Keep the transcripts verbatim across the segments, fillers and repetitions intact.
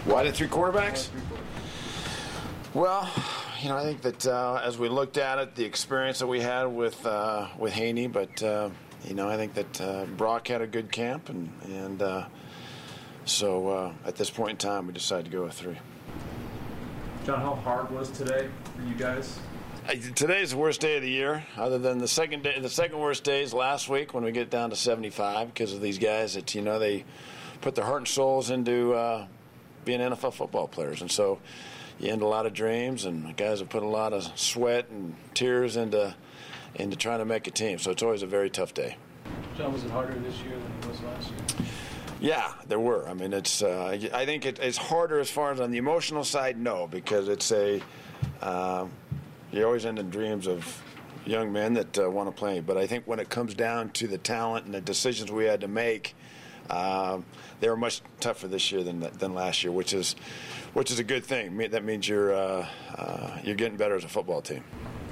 Why the three quarterbacks? Well, you know, I think that uh, as we looked at it, the experience that we had with uh, with Haney, but uh, you know, I think that uh, Brock had a good camp, and and uh, so uh, at this point in time, we decided to go with three. John, how hard was today for you guys? Today's the worst day of the year, other than the second day. The second worst day is last week when we get down to seventy-five because of these guys that, you know, they put their heart and souls into uh, being N F L football players. And so you end a lot of dreams, and the guys have put a lot of sweat and tears into into trying to make a team. So it's always a very tough day. John, was it harder this year than it was last year? Yeah, there were. I mean, it's. Uh, I think it, it's harder as far as on the emotional side, no, because it's a. Uh, you always end in dreams of young men that uh, want to play. But I think when it comes down to the talent and the decisions we had to make, um, they were much tougher this year than than last year, which is which is a good thing. That means you're uh, uh, you're getting better as a football team.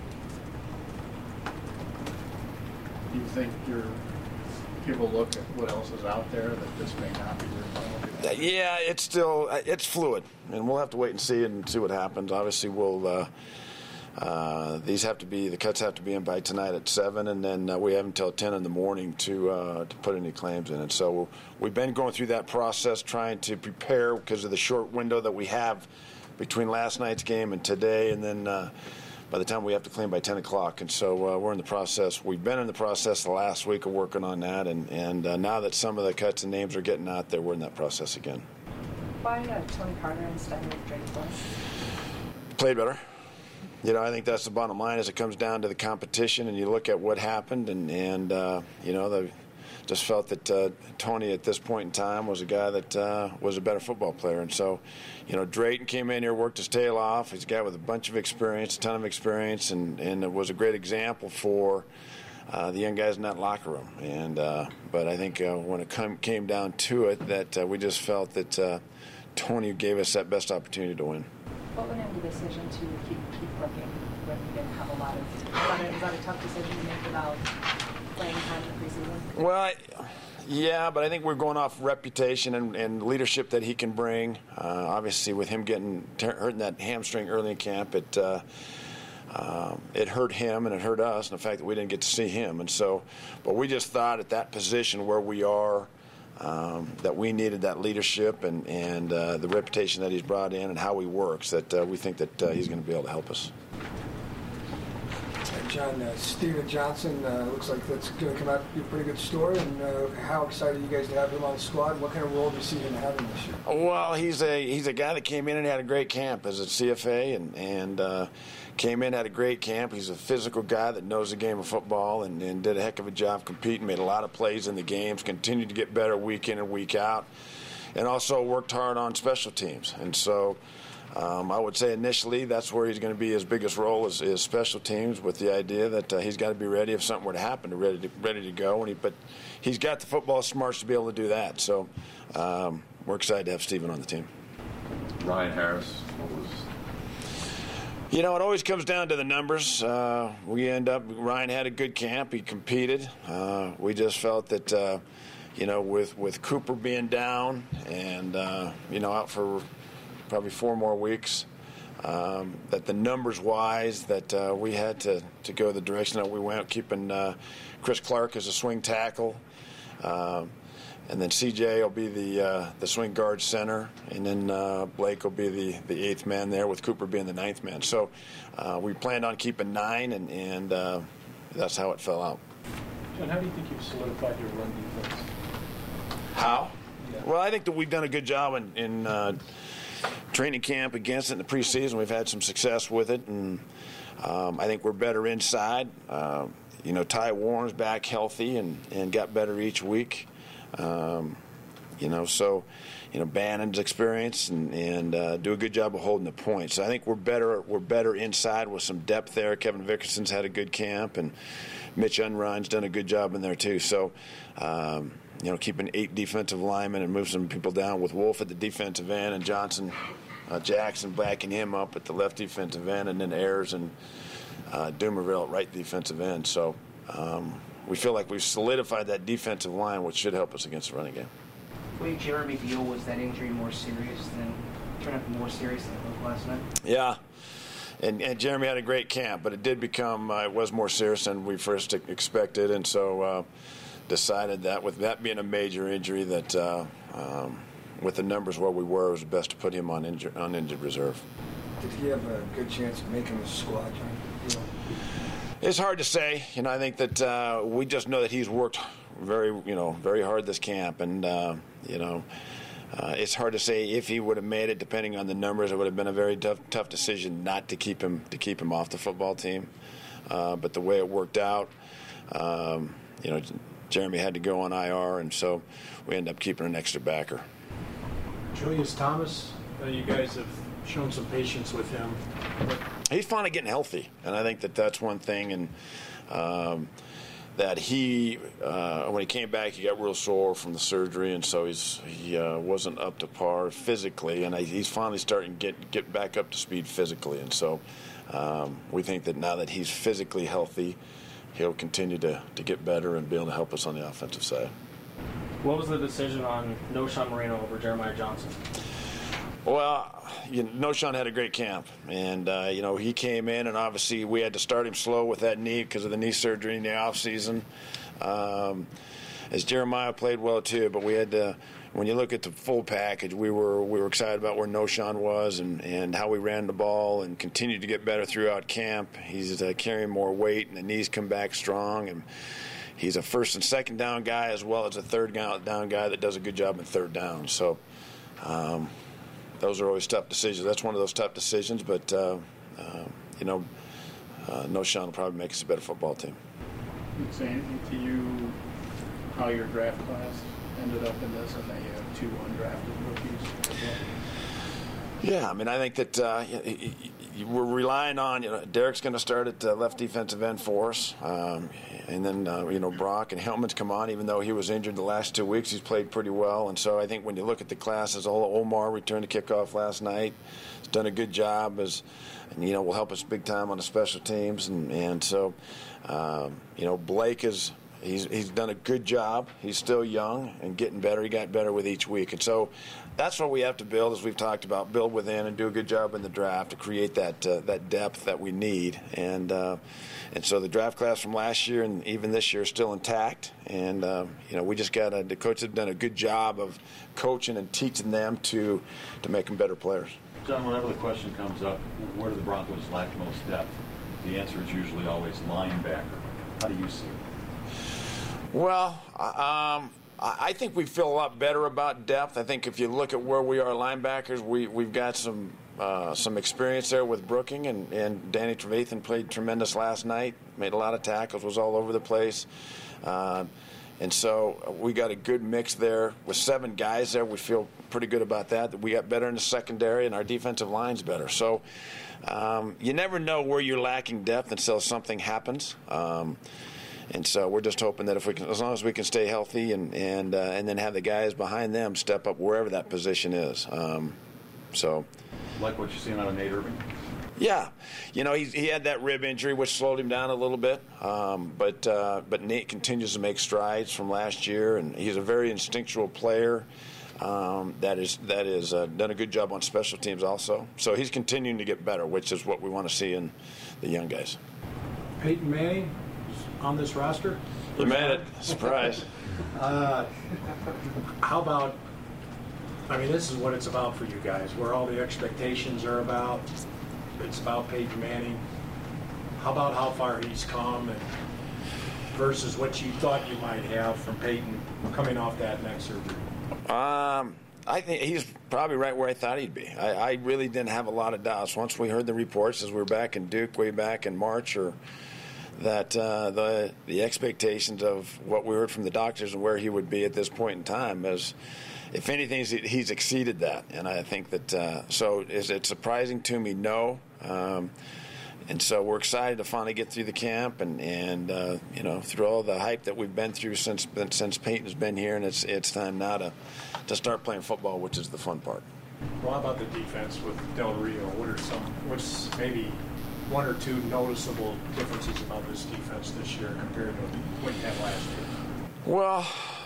Do you think you're give a look at what else is out there that this may not be your final? Yeah, it's still it's fluid, and we'll have to wait and see and see what happens. Obviously, we'll. Uh, Uh, these have to be the cuts have to be in by tonight at seven, and then uh, we have until ten in the morning to uh, to put any claims in it. So we've been going through that process, trying to prepare because of the short window that we have between last night's game and today, and then uh, by the time we have to claim by ten o'clock. And so uh, we're in the process. We've been in the process the last week of working on that, and and uh, now that some of the cuts and names are getting out there, we're in that process again. Why uh, Tony Carter instead of Drake Lewis? Played better. You know, I think that's the bottom line as it comes down to the competition, and you look at what happened, and, and uh, you know, the, just felt that uh, Tony at this point in time was a guy that uh, was a better football player. And so, you know, Drayton came in here, worked his tail off. He's a guy with a bunch of experience, a ton of experience, and, and it was a great example for uh, the young guys in that locker room. And uh, But I think uh, when it come, came down to it, that uh, we just felt that uh, Tony gave us that best opportunity to win. What went into the decision to keep keep looking when you didn't have a lot of? Was that a tough decision to make without playing time in the preseason? Well, I, yeah, but I think we're going off reputation and, and leadership that he can bring. Uh, obviously, with him getting hurting that hamstring early in camp, it uh, uh, it hurt him and it hurt us, and the fact that we didn't get to see him. And so, but we just thought at that position where we are. Um, that we needed that leadership and, and uh, the reputation that he's brought in and how he works, that uh, we think that uh, he's going to be able to help us. John, uh, Steven Johnson, uh, looks like that's going to come out to be a pretty good story. And uh, how excited are you guys to have him on the squad? And what kind of role do you see him having this year? Well, he's a he's a guy that came in and had a great camp as a C F A, and and uh, came in had a great camp. He's a physical guy that knows the game of football, and, and did a heck of a job competing. Made a lot of plays in the games. Continued to get better week in and week out, and also worked hard on special teams. And so. Um, I would say initially that's where he's going to be his biggest role is, is special teams, with the idea that uh, he's got to be ready if something were to happen, ready to ready to go. And he, but he's got the football smarts to be able to do that. So um, we're excited to have Steven on the team. Ryan Harris, what was? You know, it always comes down to the numbers. Uh, we end up Ryan had a good camp. He competed. Uh, we just felt that uh, you know with with Cooper being down and uh, you know out for probably four more weeks, um, that the numbers-wise that uh, we had to, to go the direction that we went, keeping uh, Chris Clark as a swing tackle, um, and then C J will be the uh, the swing guard center, and then uh, Blake will be the, the eighth man there, with Cooper being the ninth man. So uh, we planned on keeping nine, and, and uh, that's how it fell out. John, how do you think you've solidified your run defense? How? Yeah. Well, I think that we've done a good job in, in uh, training camp against it in the preseason. We've had some success with it, and um, I think we're better inside. Uh, you know, Ty Warren's back healthy and, and got better each week. Um, you know, so, you know, Bannon's experience and, and uh, do a good job of holding the points. So I think we're better. We're better inside with some depth there. Kevin Vickerson's had a good camp, and Mitch Unrein's done a good job in there too. So. Um, You know, keeping eight defensive linemen and move some people down with Wolf at the defensive end and Johnson, uh, Jackson backing him up at the left defensive end, and then Ayers and uh, Dumerville at right defensive end. So um, we feel like we've solidified that defensive line, which should help us against the running game. way Jeremy Beal, was that injury more serious than, turned out to be more serious than it looked last night? Yeah. And, and Jeremy had a great camp, but it did become, uh, it was more serious than we first expected, and so uh, decided that with that being a major injury, that uh, um, with the numbers where we were, it was best to put him on, injured, on injured reserve. Did he have a good chance of making the squad, John? You know? It's hard to say. You know, I think that uh, we just know that he's worked very, you know, very hard this camp, and uh, you know, uh, it's hard to say if he would have made it. Depending on the numbers, it would have been a very tough, tough decision not to keep him to keep him off the football team. Uh, but the way it worked out, um, you know, Jeremy had to go on I R, and so we ended up keeping an extra backer. Julius Thomas, uh, you guys have shown some patience with him. He's finally getting healthy, and I think that that's one thing. And um, that he, uh, when he came back, he got real sore from the surgery, and so he's he uh, wasn't up to par physically. And I, he's finally starting to get get back up to speed physically. And so um, we think that now that he's physically healthy, he'll continue to, to get better and be able to help us on the offensive side. What was the decision on Knowshon Moreno over Jeremiah Johnson? Well, you know, Knowshon had a great camp, and uh, you know, he came in, and obviously we had to start him slow with that knee because of the knee surgery in the off season. Um, as Jeremiah played well too, but we had to. When you look at the full package, we were we were excited about where Knowshon was and, and how we ran the ball and continued to get better throughout camp. He's uh, carrying more weight, and the knees come back strong, and he's a first and second down guy as well as a third down guy that does a good job in third down. So. Um, Those are always tough decisions. That's one of those tough decisions, but, uh, uh, you know, uh, Knowshon will probably make us a better football team. Can you say anything to you how your draft class ended up in this, and that you have two undrafted rookies as well? Yeah, I mean, I think that uh, we're relying on, you know, Derek's going to start at uh, left defensive end for us. Um, and then, uh, you know, Brock and Hillman's come on. Even though he was injured the last two weeks, he's played pretty well. And so I think when you look at the class as a whole, Omar returned to kickoff last night. He's done a good job, as, and, you know, will help us big time on the special teams. And, and so, um, you know, Blake is – He's he's done a good job. He's still young and getting better. He got better with each week. And so that's what we have to build, as we've talked about, build within and do a good job in the draft to create that uh, that depth that we need. And uh, and so the draft class from last year and even this year is still intact. And, uh, you know, we just got to – the coaches have done a good job of coaching and teaching them to, to make them better players. John, whenever the question comes up, where do the Broncos lack most depth? The answer is usually always linebacker. How do you see it? Well, um, I think we feel a lot better about depth. I think if you look at where we are linebackers, we, we've got some uh, some experience there with Brooking, and, and Danny Trevathan played tremendous last night, made a lot of tackles, was all over the place. Uh, and so we got a good mix there. With seven guys there, we feel pretty good about that. We got better in the secondary, and our defensive line's better. So um, you never know where you're lacking depth until something happens. Um, And so we're just hoping that if we can, as long as we can stay healthy and and uh, and then have the guys behind them step up wherever that position is. Um, so, like what you're seeing out of Nate Irving? Yeah, you know, he he had that rib injury which slowed him down a little bit, um, but uh, but Nate continues to make strides from last year, and he's a very instinctual player. Um, that is that is uh, done a good job on special teams also. So he's continuing to get better, which is what we want to see in the young guys. Peyton Manning on this roster? You made it. Surprise. uh, how about, I mean, this is what it's about for you guys, where all the expectations are about. It's about Peyton Manning. How about how far he's come and versus what you thought you might have from Peyton coming off that neck surgery? Um, I think he's probably right where I thought he'd be. I, I really didn't have a lot of doubts. Once we heard the reports as we were back in Duke way back in March, or that uh, the the expectations of what we heard from the doctors and where he would be at this point in time, as if anything, he's, he's exceeded that. And I think that, uh, so is it surprising to me? No. Um, and so we're excited to finally get through the camp and, and uh, you know, through all the hype that we've been through since since Peyton's been here, and it's it's time now to, to start playing football, which is the fun part. Well, how about the defense with Del Rio? What are some, what's maybe one or two noticeable differences about this defense this year compared to what you had last year? Well,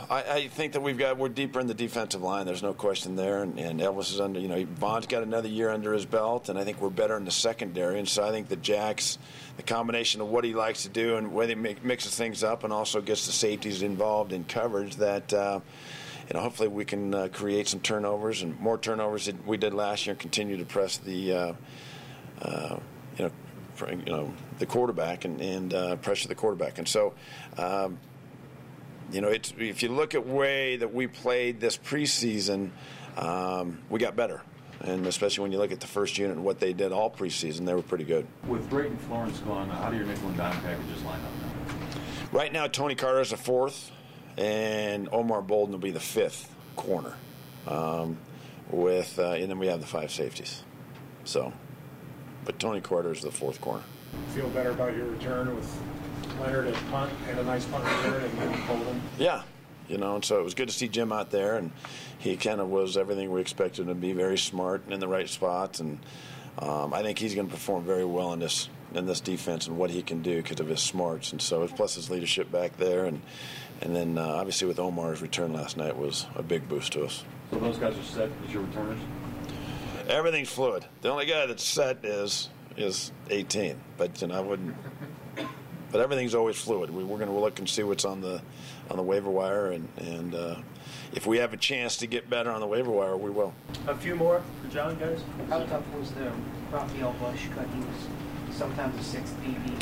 I, I think that we've got we're deeper in the defensive line. There's no question there, and, and Elvis is under. You know, Vaughn's got another year under his belt, and I think we're better in the secondary. And so I think that Jack's the combination of what he likes to do and whether he make, mixes things up, and also gets the safeties involved in coverage. That uh, you know, hopefully we can uh, create some turnovers and more turnovers than we did last year, and continue to press the uh, uh, you know for, you know the quarterback and, and uh, pressure the quarterback. And so. Um, You know, it's, if you look at the way that we played this preseason, um, we got better. And especially when you look at the first unit and what they did all preseason, they were pretty good. With Drayton Florence gone, how do your nickel and dime packages line up now? Right now, Tony Carter is the fourth, and Omar Bolden will be the fifth corner. Um, with uh, and then we have the five safeties. So, but Tony Carter is the fourth corner. Feel better about your return with Leonard at punt, and a nice punt return, and then Bolden. Yeah, you know, and so it was good to see Jim out there, and he kind of was everything we expected him to be, very smart and in the right spots, and um, I think he's going to perform very well in this in this defense and what he can do because of his smarts, and so plus his leadership back there, and and then uh, obviously with Omar's return last night was a big boost to us. So those guys are set as your returners? Everything's fluid. The only guy that's set is is eighteen, but you know I wouldn't. But everything's always fluid. We, we're going to look and see what's on the on the waiver wire, and and uh, if we have a chance to get better on the waiver wire, we will. A few more for John, guys. How tough was the Raphael Bush cut? He was sometimes a sixth D B.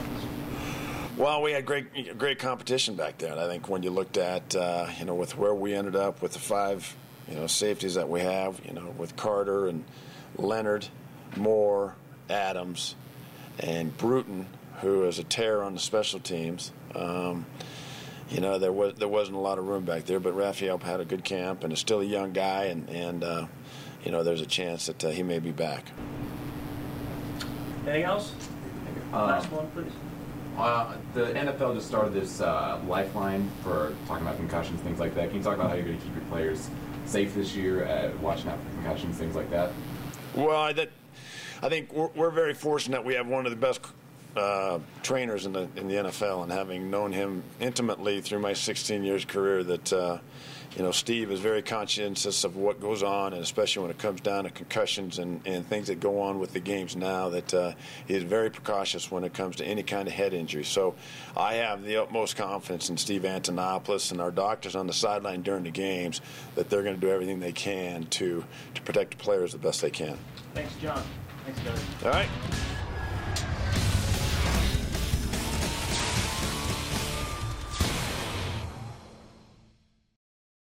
Well, we had great great competition back there, and I think when you looked at uh, you know with where we ended up with the five you know safeties that we have, you know with Carter and Leonard, Moore, Adams, and Bruton, who is a terror on the special teams. Um, you know, there was there wasn't a lot of room back there, but Raphael had a good camp and is still a young guy, and and uh, you know, there's a chance that uh, he may be back. Anything else? Uh, Last one, please. Uh, the N F L just started this uh, lifeline for talking about concussions, things like that. Can you talk about how you're going to keep your players safe this year, at watching out for concussions, things like that? Well, I, that, I think we're, we're very fortunate. We have one of the best uh, trainers in the in the N F L, and having known him intimately through my sixteen years career, that uh, you know Steve is very conscientious of what goes on, and especially when it comes down to concussions and, and things that go on with the games now, that uh, he is very precautious when it comes to any kind of head injury. So I have the utmost confidence in Steve Antonopoulos and our doctors on the sideline during the games that they're going to do everything they can to to protect the players the best they can. Thanks, John. Thanks, guys. All right.